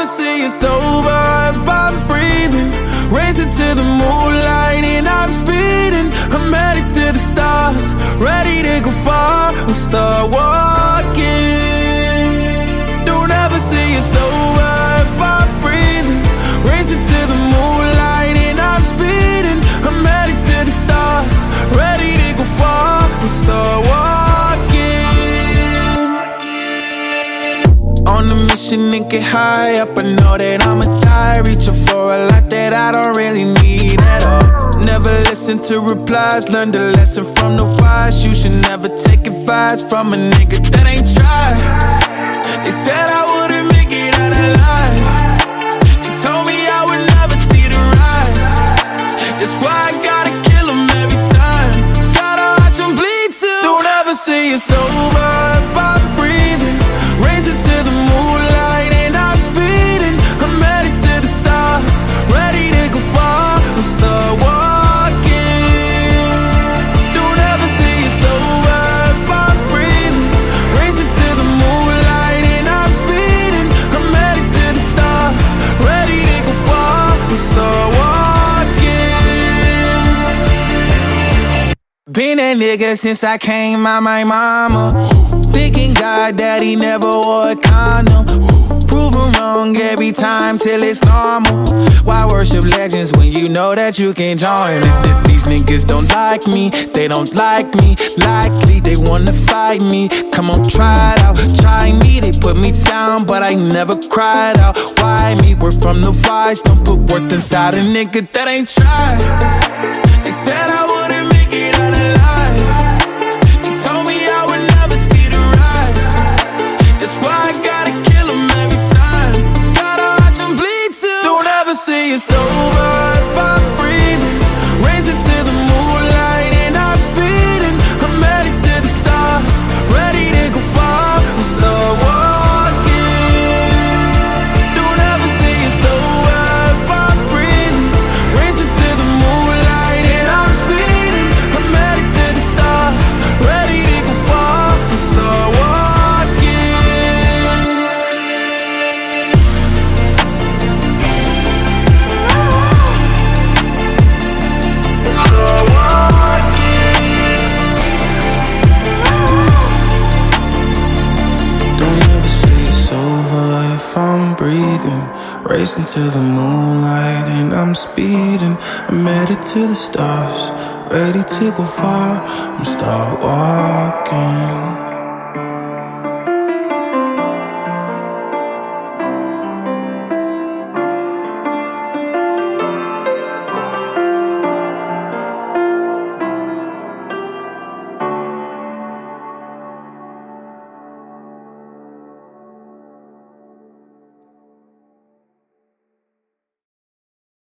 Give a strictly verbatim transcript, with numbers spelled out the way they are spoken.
see it's over if I'm breathing. Racing to the moonlight and I'm speeding. I'm headed to the stars, ready to go far. I'm start walking. Don't ever see it's over if I'm breathing. Racing to the moonlight and I'm speeding. I'm headed to the stars, ready to go far. I'm start walking. On a mission and get high up, I know that I'ma die. Reaching for a lot that I don't really need at all. Never listen to replies, learn the lesson from the wise. You should never take advice from a nigga that ain't tried. They said I wouldn't make it out alive. They told me I would never see the rise. That's why I gotta kill them every time. Gotta watch them bleed too. Don't ever say it's over if I'm breathing. Racing to the moonlight and I'm speeding. I'm headed to the stars, ready to go far. I'm start walking. Don't ever say it's over if I'm breathing. Racing to the moonlight and I'm speeding. I'm headed to the stars, ready to go far. I'm start walking. Been that nigga since I came out my mama. Thinking God that he never wore a condom. Proven wrong every time till it's normal. Why worship legends when you know that you can join it? These niggas don't like me, they don't like me. Likely they wanna fight me. Come on, try it out, try me. They put me down, but I never cried out. Why me? We're from the wise. Don't put worth inside a nigga that ain't tried. They said I wouldn't make it out alive. They told me I would never see the rise. That's why I gotta kill them every time. Gotta watch them bleed too. Don't ever say it's over if I'm breathing. Racing to the moonlight and I'm speeding. I'm headed to the stars, ready to go far. I'm start walking. Don't ever say it's over if I'm breathing. Racing to the moonlight and I'm speeding. I'm headed to the stars, ready to go far. I'm start walking. If I'm breathing, racing to the moonlight and I'm speeding. I'm headed to the stars, ready to go far. I'm start walking.